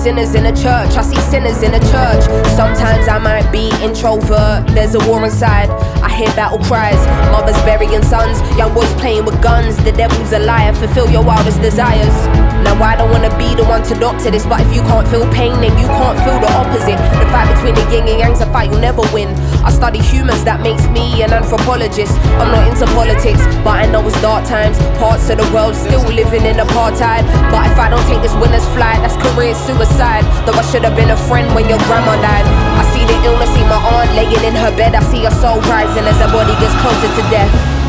sinners in a church, I see sinners in a church. Sometimes I might be introvert, there's a war inside, I hear battle cries. Mothers burying sons, young boys playing with guns. The devil's a liar, fulfill your wildest desires. Now I don't wanna be the one to doctor this, but if you can't feel pain, then you can't feel the opposite. The fight between the yin and yang's a fight you'll never win. I study humans, that makes me an anthropologist. I'm not into politics, but I know it's dark times. Parts of the world still living in apartheid. But if I don't take this winner's flight, that's career suicide. Though I should have been a friend when your grandma died. I see the illness, see my aunt laying in her bed. I see her soul rising as her body gets closer to death.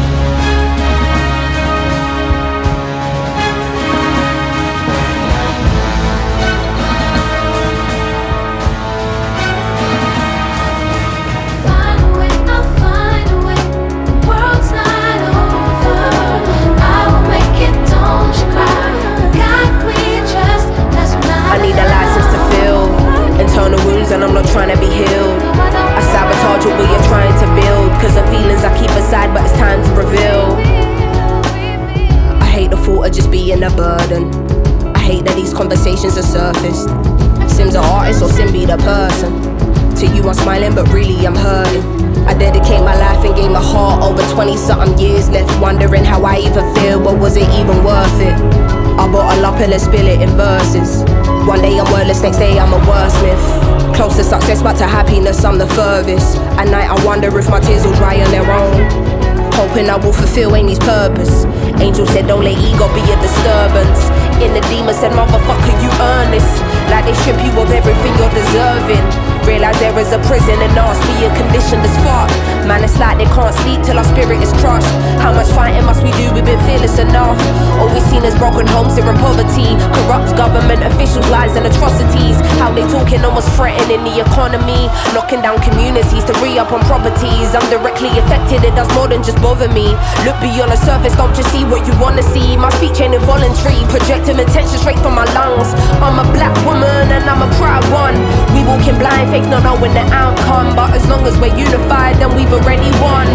And I'm not trying to be healed. I sabotage what we are trying to build, cause the feelings I keep aside, but it's time to reveal. I hate the thought of just being a burden. I hate that these conversations are surfaced. Sim's an artist or Sim be the person. To you I'm smiling but really I'm hurting. I dedicate my life and gave my heart over 20-something years. Left wondering how I even feel, but was it even worth it? I bottle up and let's spill it in verses. One day I'm wordless, next day I'm a wordsmith. Close to success but to happiness I'm the furthest. At night I wonder if my tears will dry on their own, hoping I will fulfill Amy's purpose. Angel said don't let ego be a disturbance. In the demon said motherfucker you earn this. Like they strip you of everything you're deserving. Realize there is a prison and ask me a conditioned as fuck. Man, it's like they can't sleep till our spirit is crushed. How much fighting must we do? We've been fearless enough. All we've seen is broken homes here in poverty, corrupt government officials, lies and atrocities. How they talking almost threatening the economy, knocking down communities to re-up on properties. I'm directly affected, it does more than just bother me. Look beyond the surface, don't just see what you wanna see. My speech ain't involuntary, projecting attention straight from my lungs. I'm a black woman and I'm a proud one. We walking blind, fake not knowing the outcome, but as long as we're unified then we've already won.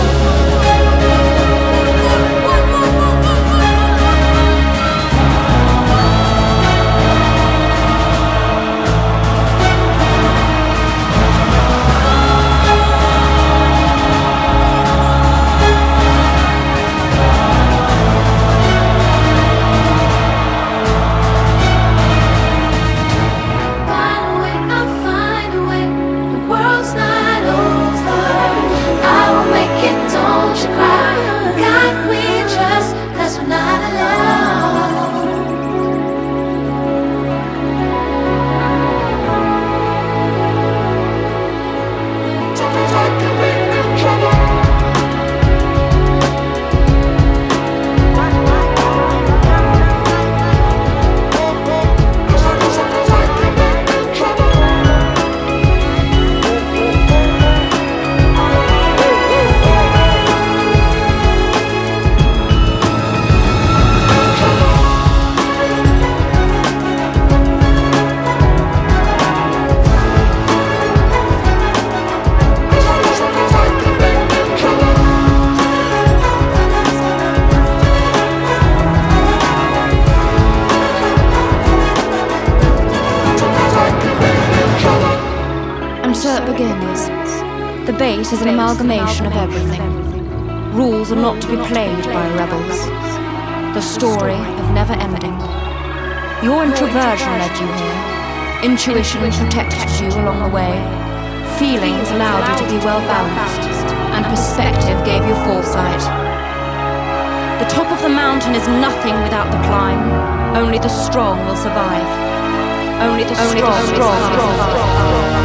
The base is an amalgamation of everything. Rules are not to be played by rebels. The story of never ending. Your introversion led you here. Intuition protected you along the way. Feelings allowed you to be well balanced. And perspective gave you foresight. The top of the mountain is nothing without the climb. Only the strong will survive. Only the strong will survive.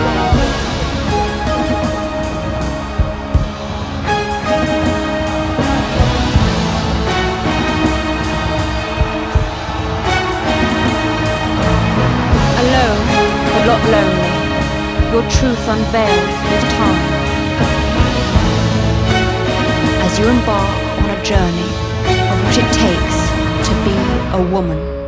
Not lonely, your truth unveiled with time. As you embark on a journey of what it takes to be a woman.